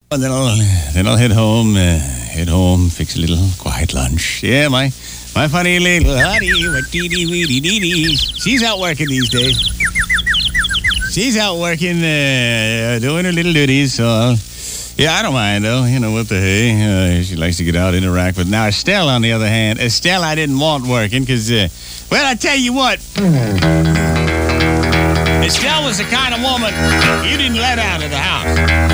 And then I'll head home, fix a little quiet lunch. Yeah, my funny little honey, she's out working these days. She's out working, doing her little duties, so yeah, I don't mind, though. You know, what the hey? She likes to get out, interact. But now Estelle, on the other hand, Estelle I didn't want working because, well, I tell you what. Estelle was the kind of woman you didn't let out of the house.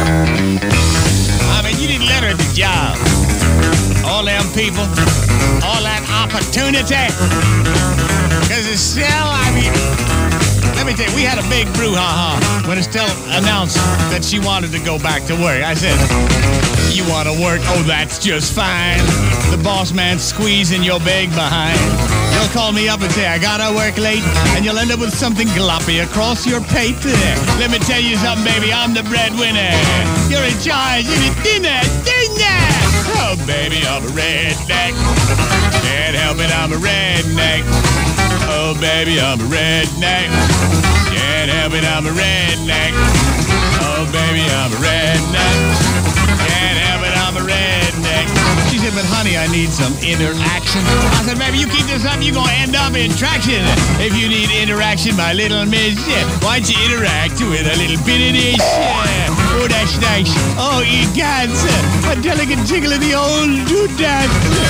I mean, you didn't let her at the job. All them people, all that opportunity. Because Estelle, I mean, let me tell you, we had a big brouhaha when Estelle announced that she wanted to go back to work. I said, you want to work? Oh, that's just fine. The boss man squeezing your big behind. You'll call me up and say, I gotta work late, and you'll end up with something gloppy across your pate. Let me tell you something, baby, I'm the breadwinner. You're in charge, you need dinner. Oh, baby, I'm a redneck. Can't help it, I'm a redneck. Oh, baby, I'm a redneck. Can't help it, I'm a redneck. Oh, baby, I'm a redneck. Can't help it, I'm a redneck. She said, but honey, I need some interaction. I said, baby, you keep this up, you're going to end up in traction. If you need interaction, my little miss, why don't you interact with a little bit of this? Oh, that's nice. Oh, you got a delicate jiggle of the old doodad.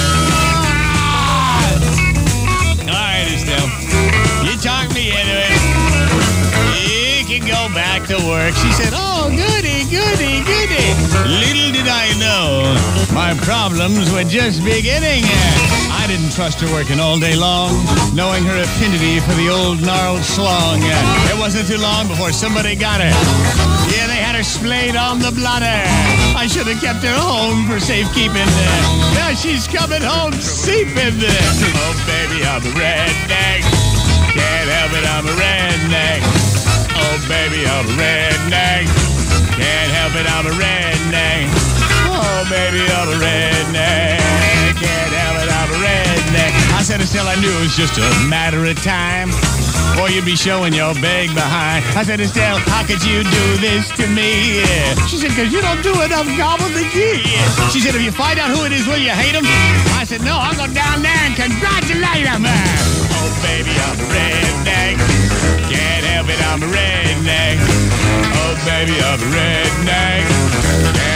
All right, Estelle. You talk me into it. You can go back to work. She said, oh, goody, goody, goody. Little did I know, my problems were just beginning. I didn't trust her working all day long, knowing her affinity for the old gnarled slong. It wasn't too long before somebody got her. Yeah, they had her splayed on the blotter. I should have kept her home for safekeeping. Now she's coming home seeping. Oh, baby, I'm a redneck. Can't help it, I'm a redneck. Oh, baby, I'm a redneck. Can't help it, I'm a redneck. Oh, baby, I'm a redneck. Can't help it, I'm a redneck. I said, Estelle, I knew it was just a matter of time, or you'd be showing your big behind. I said, Estelle, how could you do this to me? She said, because you don't do enough gobbledygook. She said, if you find out who it is, will you hate him? I said, no, I'll go down there and congratulate him. Oh, baby, I'm a redneck. Can't help it, I'm a redneck. Oh, baby, I'm a redneck.